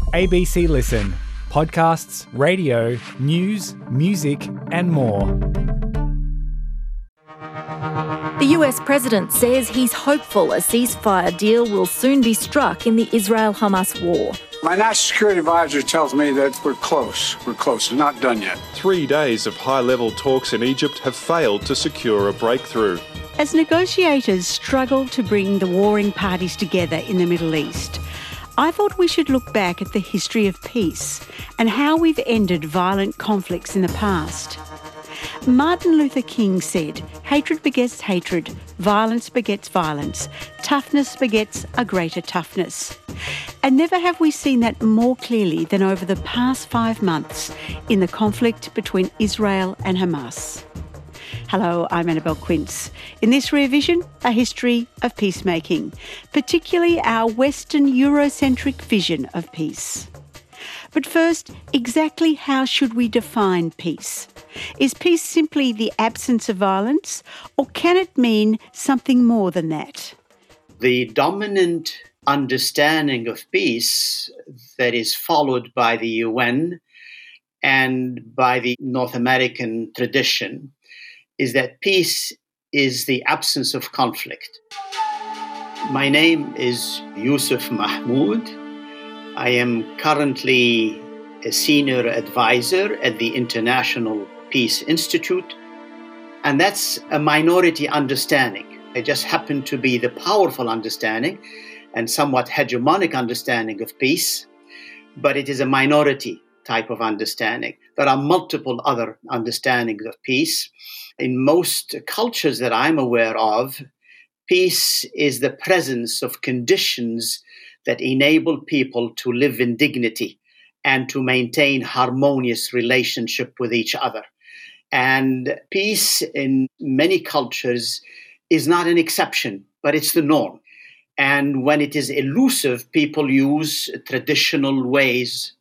ABC Listen. Podcasts, radio, news, music, and more. The US president says he's hopeful a ceasefire deal will soon be struck in the Israel-Hamas war. My national security advisor tells me that we're close. We're close. We're not done yet. 3 days of high-level talks in Egypt have failed to secure a breakthrough. As negotiators struggle to bring the warring parties together in the Middle East, I thought we should look back at the history of peace and how we've ended violent conflicts in the past. Martin Luther King said, "Hatred begets hatred, violence begets violence, toughness begets a greater toughness." And never have we seen that more clearly than over the past 5 months in the conflict between Israel and Hamas. Hello, I'm Annabelle Quince. In this Rear Vision, a history of peacemaking, particularly our Western Eurocentric vision of peace. But first, exactly how should we define peace? Is peace simply the absence of violence, or can it mean something more than that? The dominant understanding of peace that is followed by the UN and by the North American tradition is that peace is the absence of conflict. My name is Yusuf Mahmoud. I am currently a senior advisor at the International Peace Institute, and that's a minority understanding. It just happened to be the powerful understanding and somewhat hegemonic understanding of peace, but it is a minority type of understanding. There are multiple other understandings of peace. In most cultures that I'm aware of, peace is the presence of conditions that enable people to live in dignity and to maintain harmonious relationship with each other. And peace in many cultures is not an exception, but it's the norm. And when it is elusive, people use traditional ways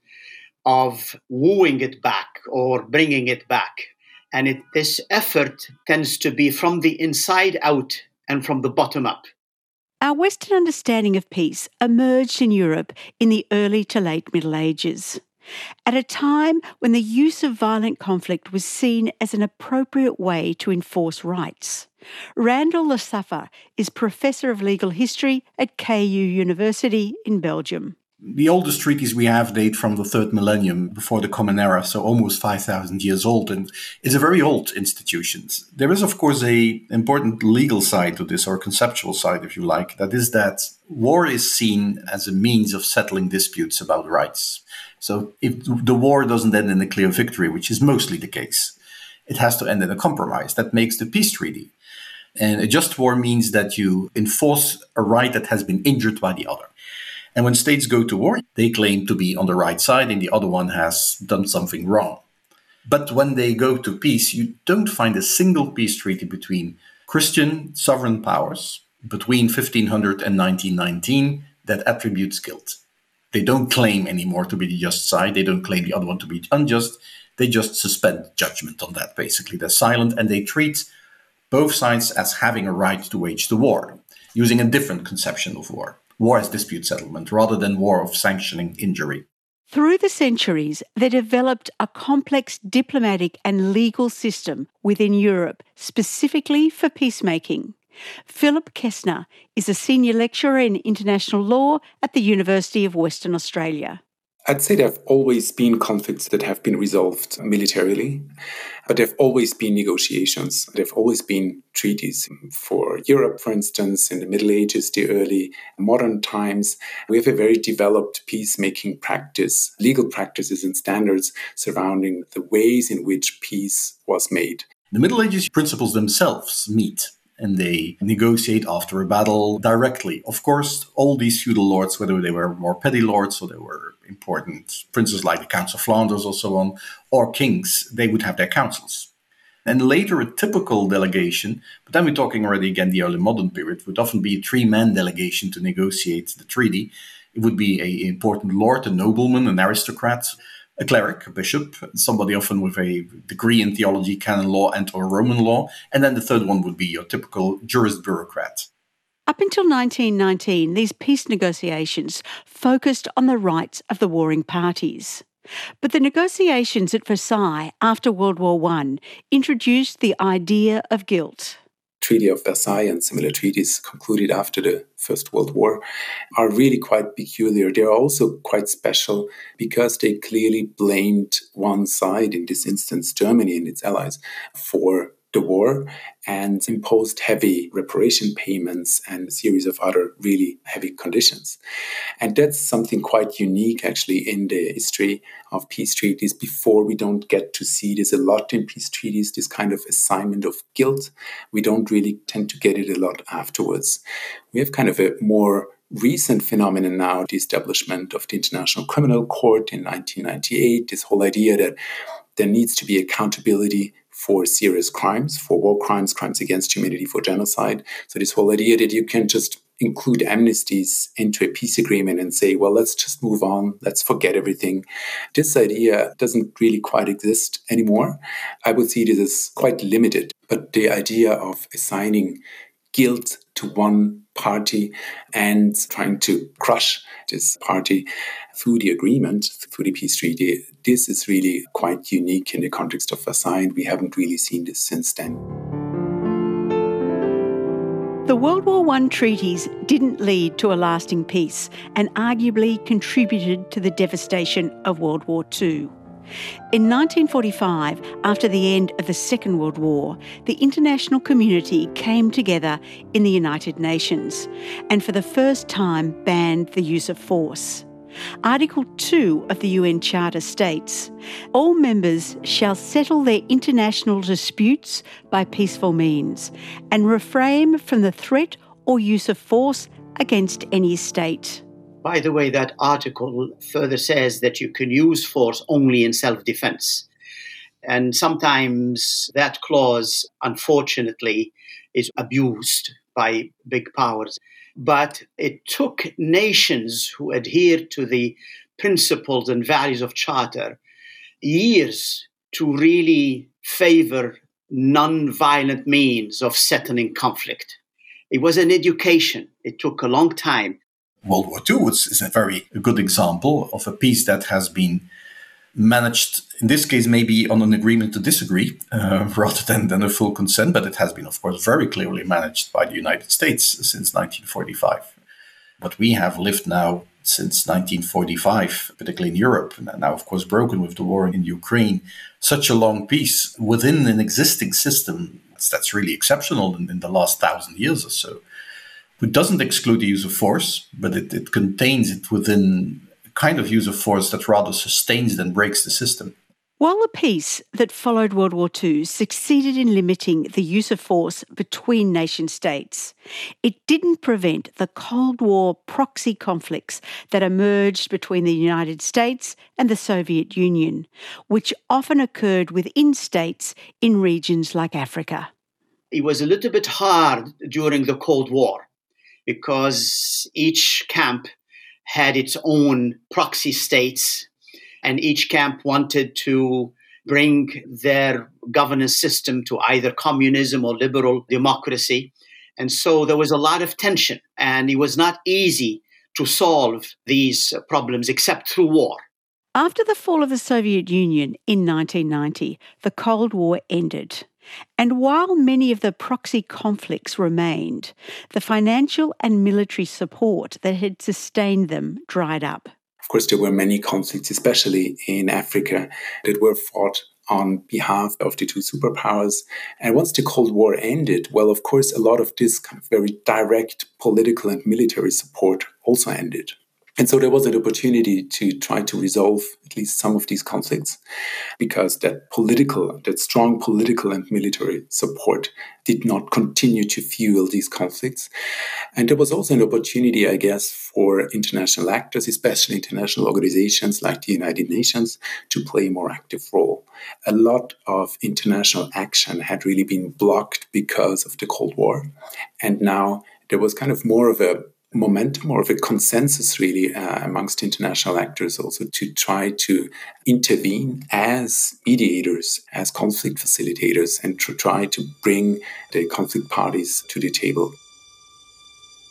of wooing it back or bringing it back. And this effort tends to be from the inside out and from the bottom up. Our Western understanding of peace emerged in Europe in the early to late Middle Ages, at a time when the use of violent conflict was seen as an appropriate way to enforce rights. Randall Lassafa is Professor of Legal History at KU University in Belgium. The oldest treaties we have date from the third millennium before the Common Era, so almost 5,000 years old, and it's a very old institution. There is, of course, an important legal side to this, or conceptual side, if you like. That is that war is seen as a means of settling disputes about rights. So if the war doesn't end in a clear victory, which is mostly the case, it has to end in a compromise. That makes the peace treaty. And a just war means that you enforce a right that has been injured by the other. And when states go to war, they claim to be on the right side and the other one has done something wrong. But when they go to peace, you don't find a single peace treaty between Christian sovereign powers between 1500 and 1919 that attributes guilt. They don't claim anymore to be the just side. They don't claim the other one to be unjust. They just suspend judgment on that, basically. They're silent and they treat both sides as having a right to wage the war, using a different conception of war. War as dispute settlement rather than war of sanctioning injury. Through the centuries, they developed a complex diplomatic and legal system within Europe, specifically for peacemaking. Philip Kessner is a senior lecturer in international law at the University of Western Australia. I'd say there have always been conflicts that have been resolved militarily, but there have always been negotiations. There have always been treaties. For Europe, for instance, in the Middle Ages, the early modern times, we have a very developed peacemaking practice, legal practices and standards surrounding the ways in which peace was made. The Middle Ages principles themselves meet and they negotiate after a battle directly. Of course, all these feudal lords, whether they were more petty lords or they were important princes like the Counts of Flanders or so on, or kings, they would have their councils. And later, a typical delegation, but then we're talking already again the early modern period, would often be a 3-man delegation to negotiate the treaty. It would be an important lord, a nobleman, an aristocrat, a cleric, a bishop, somebody often with a degree in theology, canon law, and or Roman law. And then the third one would be your typical jurist bureaucrat. Up until 1919, these peace negotiations focused on the rights of the warring parties. But the negotiations at Versailles after World War I introduced the idea of guilt. Treaty of Versailles and similar treaties concluded after the First World War are really quite peculiar. They're also quite special because they clearly blamed one side, in this instance Germany and its allies, for the war and imposed heavy reparation payments and a series of other really heavy conditions. And that's something quite unique actually in the history of peace treaties. Before, we don't get to see this a lot in peace treaties, this kind of assignment of guilt. We don't really tend to get it a lot afterwards. We have kind of a more recent phenomenon now, the establishment of the International Criminal Court in 1998, this whole idea that there needs to be accountability for serious crimes, for war crimes, crimes against humanity, for genocide. So this whole idea that you can just include amnesties into a peace agreement and say, well, let's just move on, let's forget everything. This idea doesn't really quite exist anymore. I would see this as quite limited. But the idea of assigning guilt to one party and trying to crush this party through the agreement, through the peace treaty, this is really quite unique in the context of Versailles, and we haven't really seen this since then. The World War I treaties didn't lead to a lasting peace and arguably contributed to the devastation of World War II. In 1945, after the end of the Second World War, the international community came together in the United Nations and for the first time banned the use of force. Article 2 of the UN Charter states, all members shall settle their international disputes by peaceful means and refrain from the threat or use of force against any state. By the way, that article further says that you can use force only in self-defense. And sometimes that clause, unfortunately, is abused by big powers. But it took nations who adhered to the principles and values of Charter years to really favor non-violent means of settling conflict. It was an education. It took a long time. World War II is a very good example of a peace that has been managed, in this case, maybe on an agreement to disagree rather than a full consent, but it has been, of course, very clearly managed by the United States since 1945. But we have lived now since 1945, particularly in Europe, and now, of course, broken with the war in Ukraine, such a long peace within an existing system that's really exceptional in the last 1,000 years or so. It doesn't exclude the use of force, but it contains it within a kind of use of force that rather sustains than breaks the system. While the peace that followed World War II succeeded in limiting the use of force between nation-states, it didn't prevent the Cold War proxy conflicts that emerged between the United States and the Soviet Union, which often occurred within states in regions like Africa. It was a little bit hard during the Cold War, because each camp had its own proxy states, and each camp wanted to bring their governance system to either communism or liberal democracy. And so there was a lot of tension, and it was not easy to solve these problems except through war. After the fall of the Soviet Union in 1990, the Cold War ended. And while many of the proxy conflicts remained, the financial and military support that had sustained them dried up. Of course, there were many conflicts, especially in Africa, that were fought on behalf of the two superpowers. And once the Cold War ended, well, of course, a lot of this kind of very direct political and military support also ended. And so there was an opportunity to try to resolve at least some of these conflicts, because that strong political and military support did not continue to fuel these conflicts. And there was also an opportunity, I guess, for international actors, especially international organizations like the United Nations, to play a more active role. A lot of international action had really been blocked because of the Cold War. And now there was kind of more of a momentum or of a consensus really amongst international actors also to try to intervene as mediators, as conflict facilitators, and to try to bring the conflict parties to the table.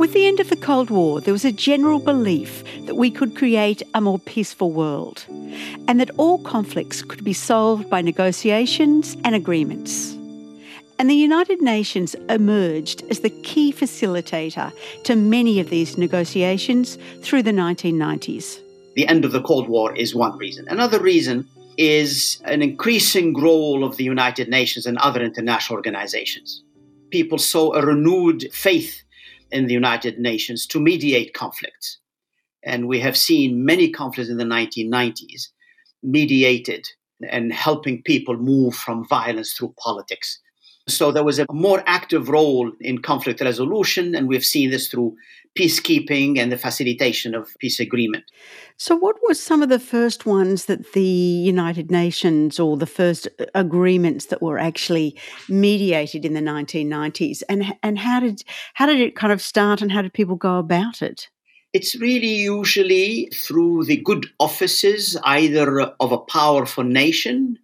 With the end of the Cold War, there was a general belief that we could create a more peaceful world and that all conflicts could be solved by negotiations and agreements. And the United Nations emerged as the key facilitator to many of these negotiations through the 1990s. The end of the Cold War is one reason. Another reason is an increasing role of the United Nations and other international organizations. People saw a renewed faith in the United Nations to mediate conflicts. And we have seen many conflicts in the 1990s mediated and helping people move from violence through politics. So there was a more active role in conflict resolution, and we've seen this through peacekeeping and the facilitation of peace agreement. So what were some of the first ones that the United Nations, or the first agreements that were actually mediated in the 1990s? And how did it kind of start, and how did people go about it? It's really usually through the good offices, either of a powerful nation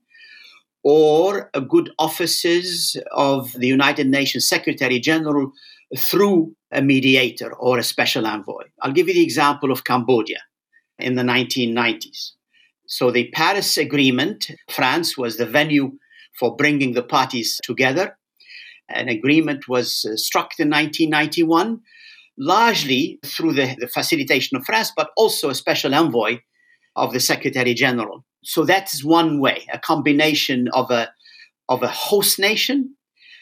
or a good offices of the United Nations Secretary General through a mediator or a special envoy. I'll give you the example of Cambodia in the 1990s. So the Paris Agreement, France was the venue for bringing the parties together. An agreement was struck in 1991, largely through the facilitation of France, but also a special envoy of the Secretary General. So that's one way, a combination of a host nation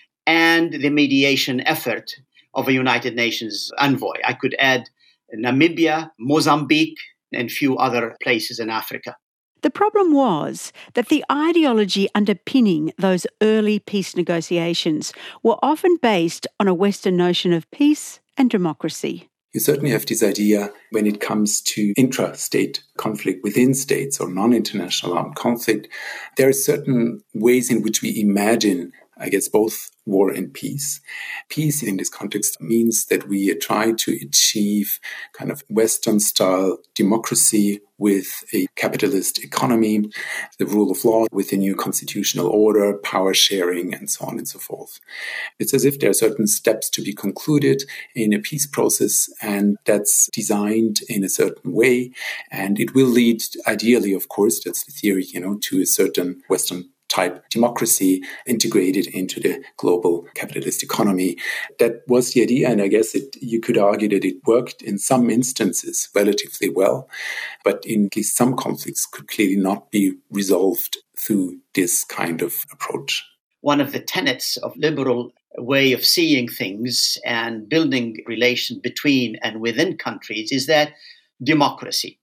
and the mediation effort of a United Nations envoy. I could add Namibia, Mozambique, and a few other places in Africa. The problem was that the ideology underpinning those early peace negotiations were often based on a Western notion of peace and democracy. You certainly have this idea when it comes to intra-state conflict within states or non-international armed conflict. There are certain ways in which we imagine, I guess, both war and peace. Peace in this context means that we try to achieve kind of Western-style democracy with a capitalist economy, the rule of law with a new constitutional order, power sharing, and so on and so forth. It's as if there are certain steps to be concluded in a peace process, and that's designed in a certain way, and it will lead, ideally, of course, that's the theory, to a certain Western type democracy integrated into the global capitalist economy. That was the idea, and I guess you could argue that it worked in some instances relatively well, but in at least some conflicts could clearly not be resolved through this kind of approach. One of the tenets of liberal way of seeing things and building relations between and within countries is that democracy,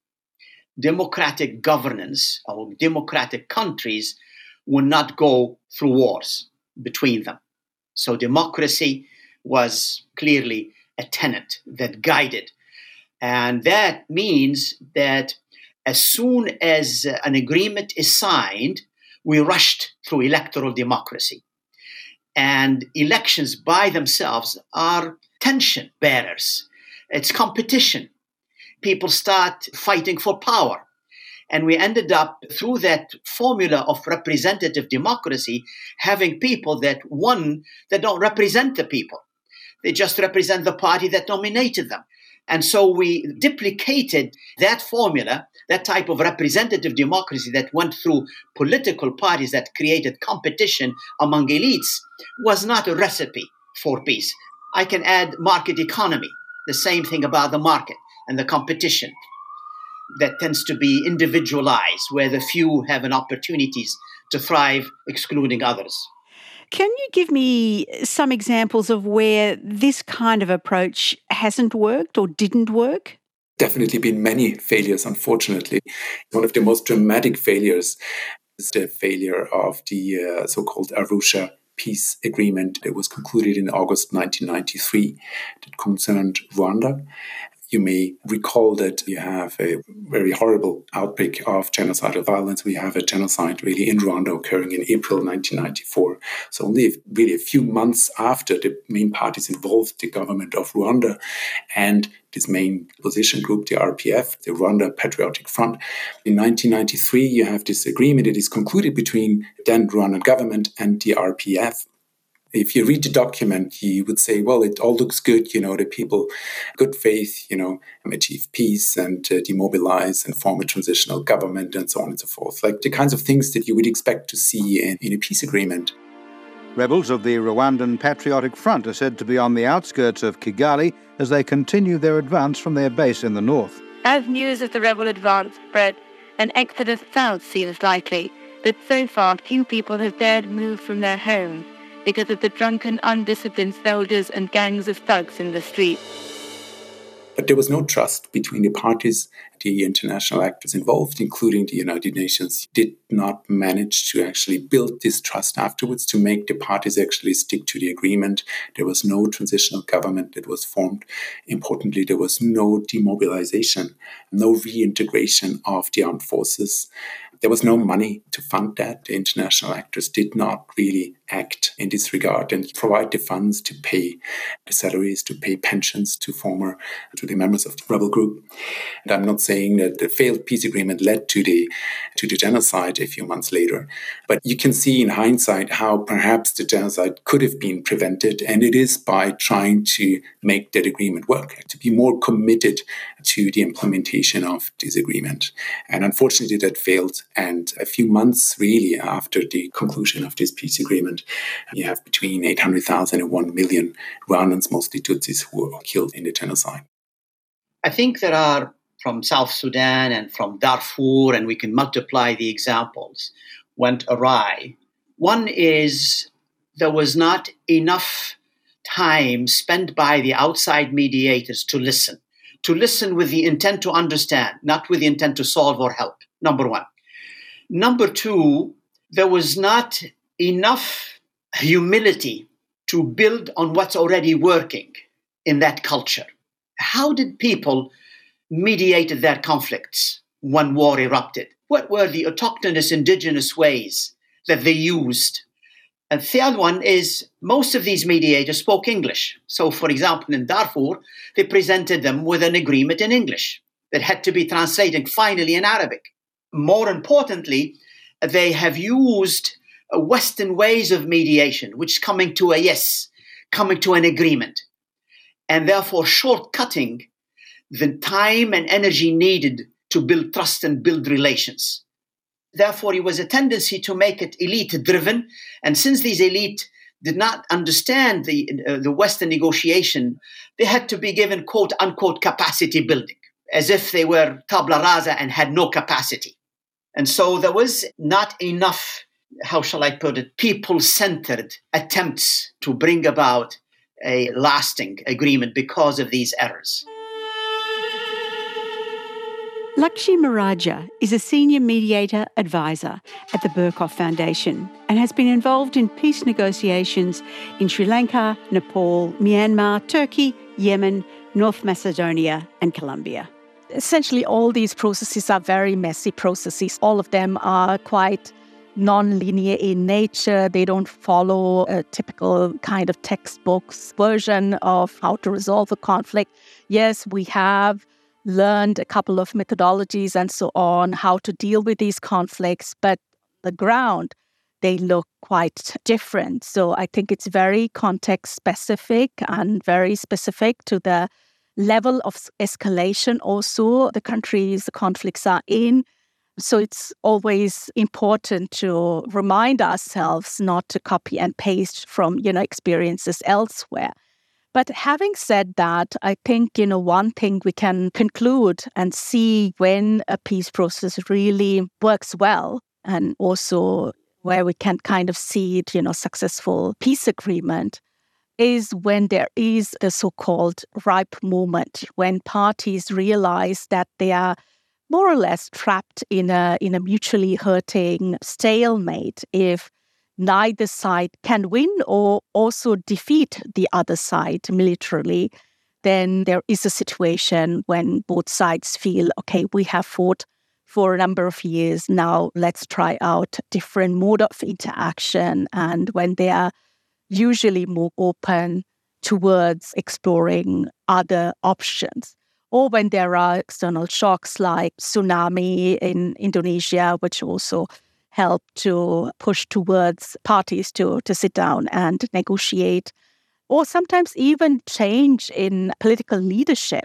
democratic governance, or democratic countries will not go through wars between them. So democracy was clearly a tenet that guided. And that means that as soon as an agreement is signed, we rushed through electoral democracy. And elections by themselves are tension bearers. It's competition. People start fighting for power. And we ended up, through that formula of representative democracy, having people that don't represent the people. They just represent the party that nominated them. And so we duplicated that formula, that type of representative democracy that went through political parties that created competition among elites, was not a recipe for peace. I can add market economy, the same thing about the market and the competition that tends to be individualized, where the few have an opportunities to thrive, excluding others. Can you give me some examples of where this kind of approach hasn't worked or didn't work? Definitely been many failures, unfortunately. One of the most dramatic failures is the failure of the so-called Arusha peace agreement that was concluded in August 1993 that concerned Rwanda. You may recall that you have a very horrible outbreak of genocidal violence. We have a genocide really in Rwanda occurring in April 1994. So only really a few months after the main parties involved, the government of Rwanda and this main opposition group, the RPF, the Rwanda Patriotic Front. In 1993, you have this agreement that is concluded between then Rwandan government and the RPF. If you read the document, you would say, well, it all looks good, the people, good faith, achieve peace and demobilize and form a transitional government and so on and so forth. Like the kinds of things that you would expect to see in a peace agreement. Rebels of the Rwandan Patriotic Front are said to be on the outskirts of Kigali as they continue their advance from their base in the north. As news of the rebel advance spread, an exodus south seems likely, but so far few people have dared move from their homes because of the drunken, undisciplined soldiers and gangs of thugs in the streets. But there was no trust between the parties. The international actors involved, including the United Nations, did not manage to actually build this trust afterwards to make the parties actually stick to the agreement. There was no transitional government that was formed. Importantly, there was no demobilization, no reintegration of the armed forces. There was no money to fund that. The international actors did not really act in this regard and provide the funds to pay the salaries, to pay pensions to the members of the rebel group. And I'm not saying that the failed peace agreement led to the genocide a few months later, but you can see in hindsight how perhaps the genocide could have been prevented, and it is by trying to make that agreement work, to be more committed to the implementation of this agreement. And unfortunately, that failed. And a few months really after the conclusion of this peace agreement, you have between 800,000 and 1 million Rwandans, mostly Tutsis, who were killed in the genocide. I think there are from South Sudan and from Darfur, and we can multiply the examples, went awry. One is there was not enough time spent by the outside mediators to listen with the intent to understand, not with the intent to solve or help, number one. Number two, there was not enough humility to build on what's already working in that culture. How did people mediate their conflicts when war erupted? What were the autochthonous indigenous ways that they used? And the other one is most of these mediators spoke English. So, for example, in Darfur, they presented them with an agreement in English that had to be translated finally in Arabic. More importantly, they have used Western ways of mediation, which is coming to a yes, coming to an agreement, and therefore shortcutting the time and energy needed to build trust and build relations. Therefore, it was a tendency to make it elite-driven, and since these elite did not understand the Western negotiation, they had to be given quote-unquote capacity building, as if they were tabla rasa and had no capacity. And so there was not enough, how shall I put it, people-centered attempts to bring about a lasting agreement because of these errors. Lakshmi Maharaja is a senior mediator advisor at the Berkoff Foundation and has been involved in peace negotiations in Sri Lanka, Nepal, Myanmar, Turkey, Yemen, North Macedonia and Colombia. Essentially, all these processes are very messy processes. All of them are quite non-linear in nature. They don't follow a typical kind of textbooks version of how to resolve a conflict. Yes, we have learned a couple of methodologies and so on, how to deal with these conflicts, but the ground, they look quite different. So I think it's very context specific and very specific to the level of escalation also the countries the conflicts are in. So it's always important to remind ourselves not to copy and paste from, experiences elsewhere. But having said that, I think, one thing we can conclude and see when a peace process really works well, and also where we can kind of see it, successful peace agreement, is when there is the so-called ripe moment, when parties realize that they are more or less trapped in a mutually hurting stalemate if neither side can win or also defeat the other side militarily. Then there is a situation when both sides feel, okay, we have fought for a number of years, now let's try out different mode of interaction, and when they are usually more open towards exploring other options. Or when there are external shocks like tsunami in Indonesia, which also help to push towards parties to sit down and negotiate, or sometimes even change in political leadership,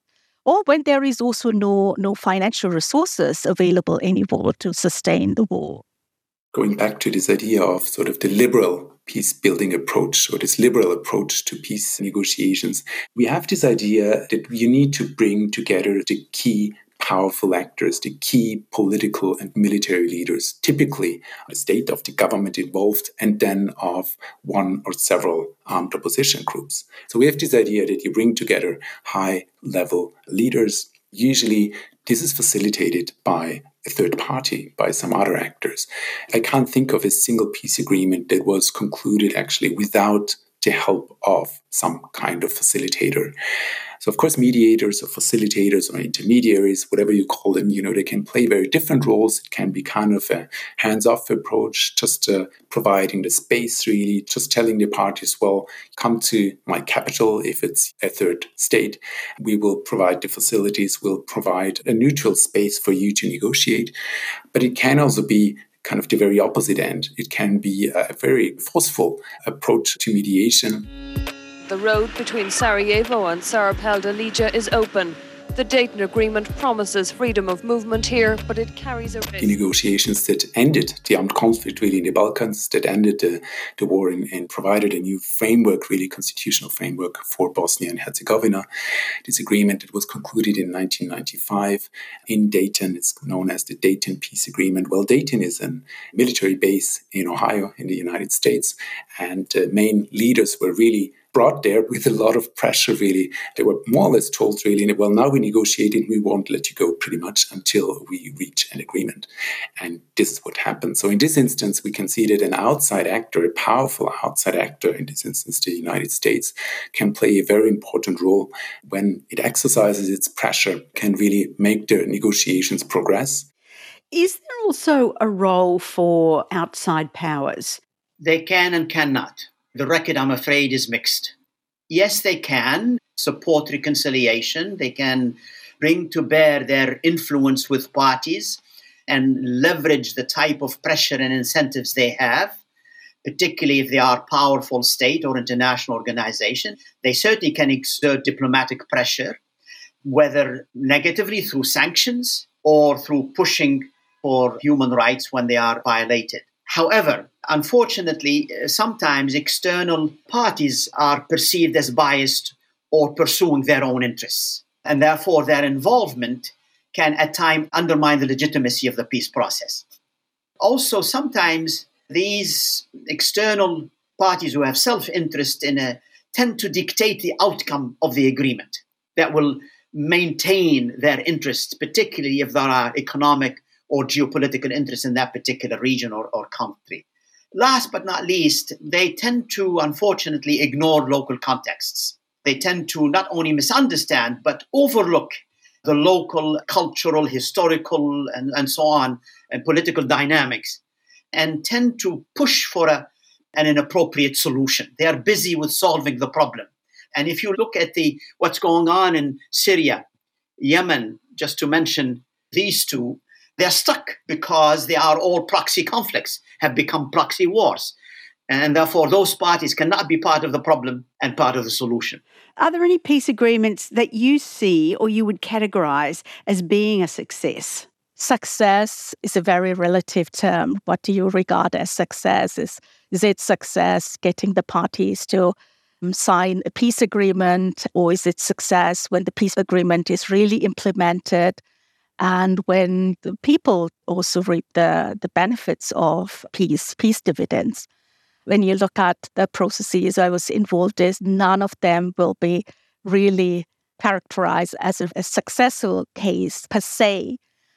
or when there is also no financial resources available anymore to sustain the war. Going back to this idea of sort of the liberal peace-building approach, or this liberal approach to peace negotiations, we have this idea that you need to bring together the key powerful actors, the key political and military leaders, typically the state of the government involved, and then of one or several armed opposition groups. So we have this idea that you bring together high-level leaders. Usually this is facilitated by a third party, by some other actors. I can't think of a single peace agreement that was concluded actually without the help of some kind of facilitator. So of course, mediators or facilitators or intermediaries, whatever you call them, they can play very different roles. It can be kind of a hands-off approach, just providing the space, really, just telling the parties, well, come to my capital if it's a third state. We will provide the facilities, we'll provide a neutral space for you to negotiate. But it can also be kind of the very opposite end. It can be a very forceful approach to mediation. The road between Sarajevo and Sarapel-Dalija is open. The Dayton Agreement promises freedom of movement here, but it carries a risk. The negotiations that ended the armed conflict really in the Balkans, that ended the war and provided a new framework, really constitutional framework for Bosnia and Herzegovina. This agreement that was concluded in 1995 in Dayton. It's known as the Dayton Peace Agreement. Well, Dayton is a military base in Ohio in the United States, and the main leaders were really brought there with a lot of pressure, really. They were more or less told, really, well, now we negotiated, we won't let you go pretty much until we reach an agreement. And this is what happened. So in this instance, we can see that an outside actor, a powerful outside actor, in this instance, the United States, can play a very important role when it exercises its pressure, can really make the negotiations progress. Is there also a role for outside powers? They can and cannot. The record, I'm afraid, is mixed. Yes, they can support reconciliation. They can bring to bear their influence with parties and leverage the type of pressure and incentives they have, particularly if they are a powerful state or international organization. They certainly can exert diplomatic pressure, whether negatively through sanctions or through pushing for human rights when they are violated. However, unfortunately, sometimes external parties are perceived as biased or pursuing their own interests. And therefore, their involvement can at times undermine the legitimacy of the peace process. Also, sometimes these external parties who have self-interest tend to dictate the outcome of the agreement that will maintain their interests, particularly if there are economic or geopolitical interests in that particular region or country. Last but not least, they tend to, unfortunately, ignore local contexts. They tend to not only misunderstand, but overlook the local, cultural, historical, and so on, and political dynamics, and tend to push for an inappropriate solution. They are busy with solving the problem. And if you look at what's going on in Syria, Yemen, just to mention these two, they're stuck because they are all proxy conflicts, have become proxy wars. And therefore, those parties cannot be part of the problem and part of the solution. Are there any peace agreements that you see or you would categorize as being a success? Success is a very relative term. What do you regard as success? Is it success getting the parties to sign a peace agreement, or is it success when the peace agreement is really implemented and when the people also reap the benefits of peace dividends? When you look at the processes I was involved in, none of them will be really characterized as a successful case per se.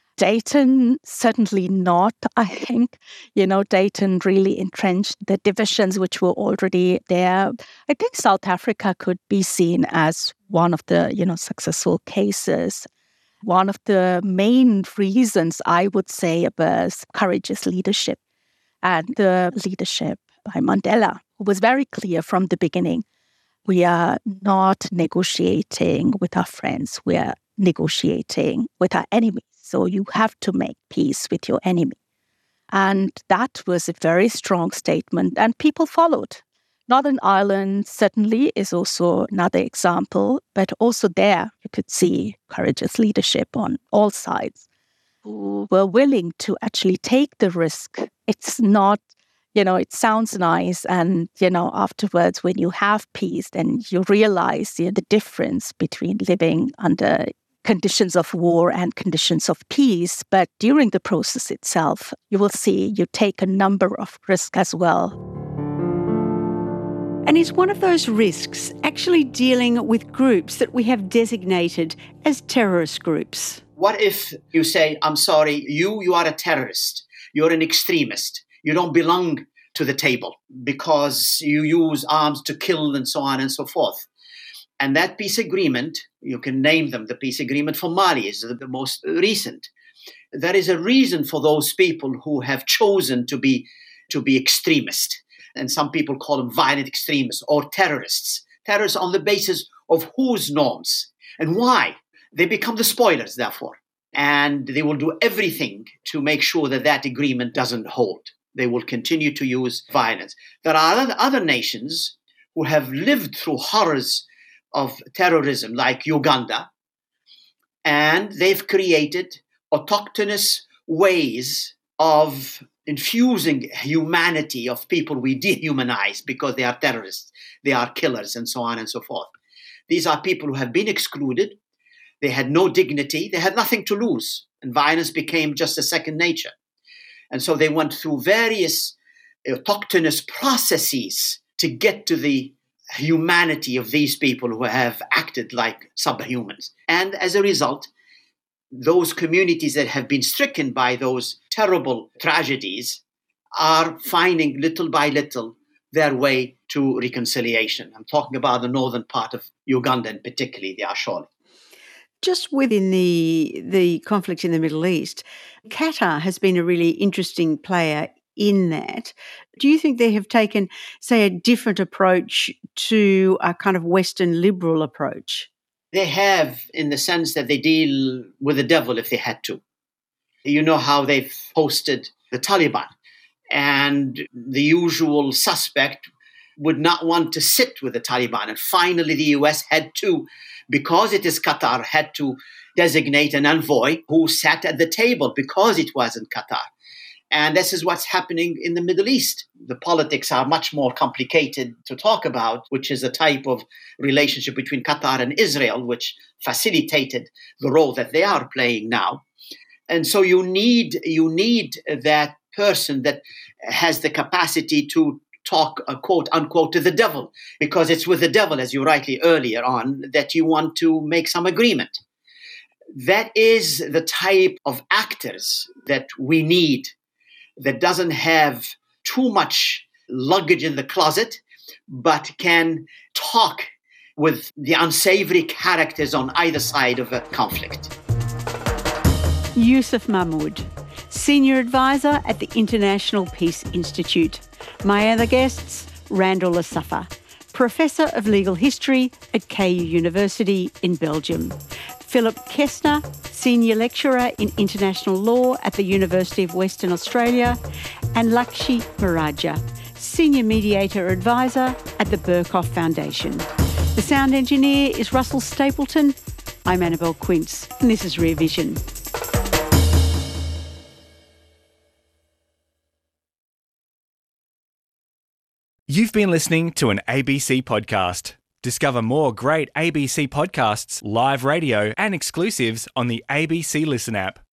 Dayton, certainly not, I think. Dayton really entrenched the divisions which were already there. I think South Africa could be seen as one of the, successful cases. One of the main reasons, I would say, was courageous leadership, and the leadership by Mandela, who was very clear from the beginning. We are not negotiating with our friends. We are negotiating with our enemies. So you have to make peace with your enemy. And that was a very strong statement, and people followed. Northern Ireland certainly is also another example, but also there you could see courageous leadership on all sides who were willing to actually take the risk. It's not, it sounds nice, and, afterwards when you have peace, then you realize the difference between living under conditions of war and conditions of peace. But during the process itself, you will see you take a number of risks as well. And is one of those risks actually dealing with groups that we have designated as terrorist groups? What if you say, I'm sorry, you are a terrorist, you're an extremist, you don't belong to the table because you use arms to kill and so on and so forth. And that peace agreement, you can name them, the peace agreement for Mali is the most recent. There is a reason for those people who have chosen to be extremist. And some people call them violent extremists or terrorists. Terrorists on the basis of whose norms and why? They become the spoilers, therefore. And they will do everything to make sure that that agreement doesn't hold. They will continue to use violence. There are other nations who have lived through horrors of terrorism, like Uganda, and they've created autochthonous ways of infusing humanity of people we dehumanize because they are terrorists, they are killers, and so on and so forth. These are people who have been excluded. They had no dignity. They had nothing to lose. And violence became just a second nature. And so they went through various autochthonous processes to get to the humanity of these people who have acted like subhumans. And as a result, those communities that have been stricken by those terrible tragedies are finding little by little their way to reconciliation. I'm talking about the northern part of Uganda and particularly the Ashole. Just within the conflict in the Middle East, Qatar has been a really interesting player in that. Do you think they have taken, say, a different approach to a kind of Western liberal approach? They have, in the sense that they deal with the devil if they had to. You know how they've hosted the Taliban, and the usual suspect would not want to sit with the Taliban. And finally, the US had to, because it is Qatar, had to designate an envoy who sat at the table because it was in Qatar. And this is what's happening in the Middle East. The politics are much more complicated to talk about, which is a type of relationship between Qatar and Israel, which facilitated the role that they are playing now. And so you need that person that has the capacity to talk, quote unquote, to the devil, because it's with the devil, as you rightly earlier on, that you want to make some agreement. That is the type of actors that we need, that doesn't have too much luggage in the closet, but can talk with the unsavory characters on either side of a conflict. Yousef Mahmoud, Senior Advisor at the International Peace Institute. My other guests, Randall Lasuffer, Professor of Legal History at KU University in Belgium. Philip Kestner, Senior Lecturer in International Law at the University of Western Australia, and Lakshi Maraja, Senior Mediator Advisor at the Berkoff Foundation. The sound engineer is Russell Stapleton. I'm Annabelle Quince, and this is Rear Vision. You've been listening to an ABC podcast. Discover more great ABC podcasts, live radio, and exclusives on the ABC Listen app.